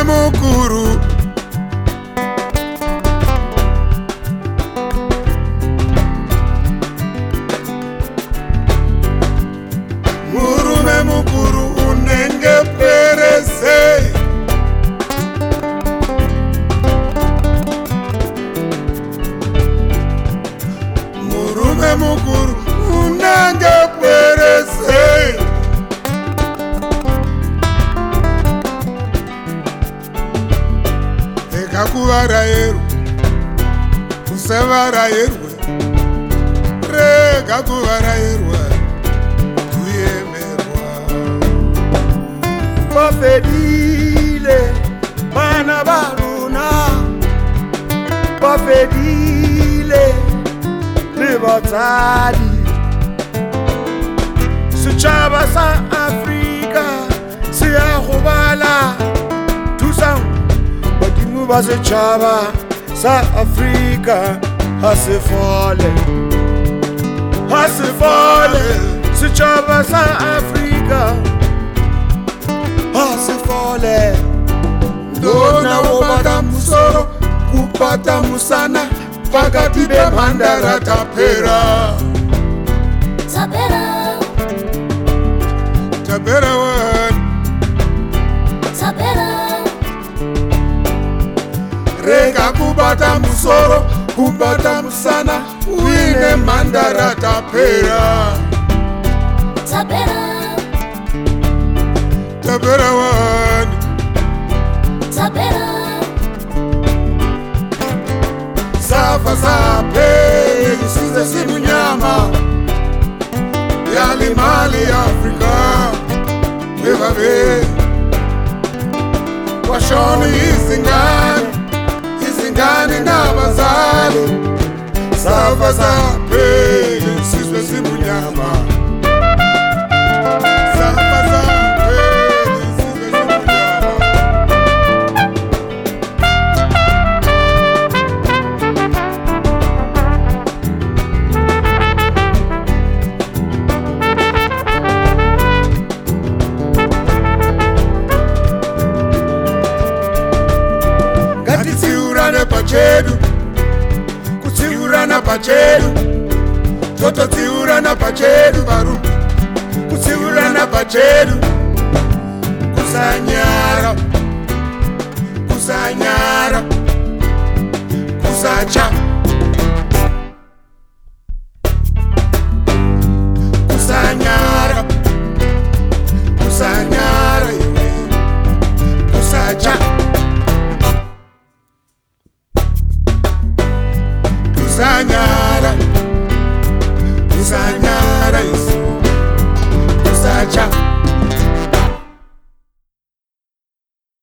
mukuru murume mukuru unenge perese murume mukuru unenge perese Kakuvarayeru, kusavarayeru, rega kuvarayeru, kuyemerwa. Bafedile, bana baruna, bafedile, libatali. Setjhaba sa Afrika, siya gobala, tusang. Ba setjhaba sa Afrika ha se fole setjhaba sa Afrika ha se fole ndona wobata musoro kupata musana pakati pemhandara tapera rega kubata musoro kubata musana uine mandara tapera wani safa sape size simunyama yalimali Afrika wevabe washoni izingane nabazali safa sape sizwe simunyama safa sape sizwe simunyama kutsiurana pachedu tototsiurana pachedu varu kutsiurana pachedu kusanyara kusacha kusanyara kusacha kusanyara